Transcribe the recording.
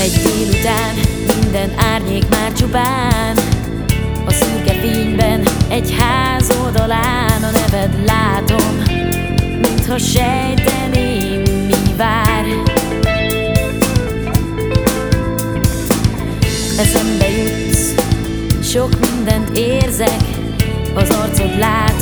Egy délután minden árnyék már csupán, a szürke fényben egy ház oldalán a neved látom, mintha sejteném, mi vár. Eszembe jutsz, sok mindent érzek, az arcod látom.